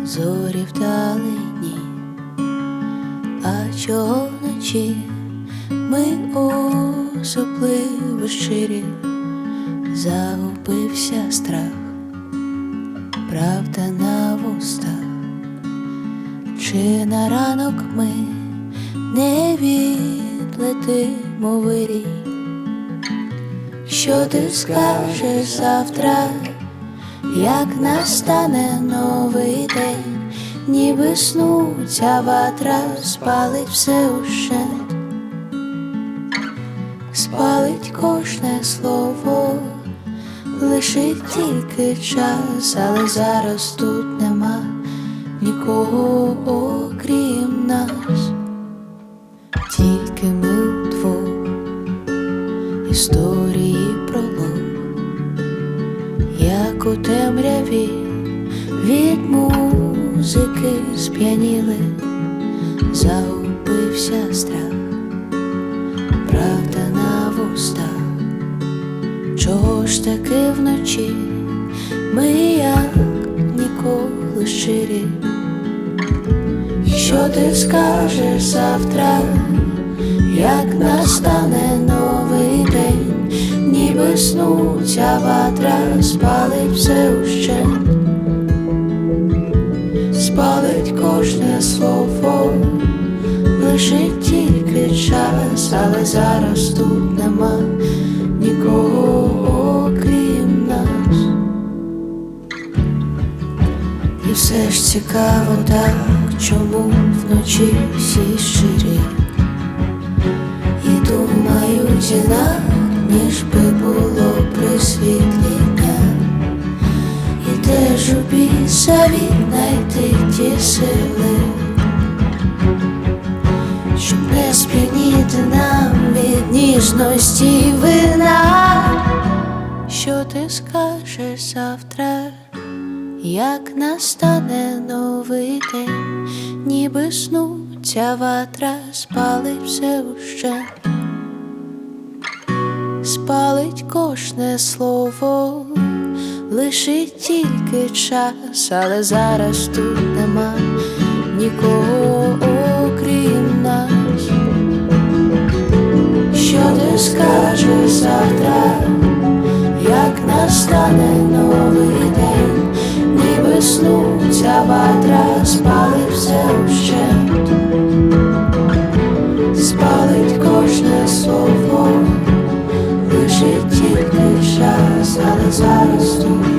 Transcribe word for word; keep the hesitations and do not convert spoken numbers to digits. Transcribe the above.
зорі вдалині, а чого вночі ми особливо щирі, загубився страх, правда на вустах, чи на ранок ми не відлетимо вирій? Що ти скажеш завтра, як настане новий день, ніби сну ця ватра спалить все ущент, спалить кожне слово, лишить тільки час, але зараз тут нема нікого окрім нас, тільки ми вдвох, історії пролог, як у темряві від музики сп'яніли, загубився страх, правда на вустах. Чого ж таки вночі ми як ніколи щирі? Що ти скажеш завтра, як настане новий день, ніби сну ця ватра спалить все ущент, спалить кожне слово, лишить тільки час, але зараз тут нема нікого окрім нас. І все ж цікаво так, чому вночі всі щирі і думають інак, ніж би було при світлі дня. І де ж у біса віднайти ті сили, щоб не сп'яніти нам від ніжності й вина? Що ти скажеш завтра, як настане новий день, ніби сну ця ватра спалить все ущент, спалить кожне слово, лишить тільки час, але зараз тут нема нікого окрім нас. Що ти скажеш завтра, як настане новий день, ніби сну ця ватра спалить все ущент, спалить кожне слово, лишить тільки час, але зараз тут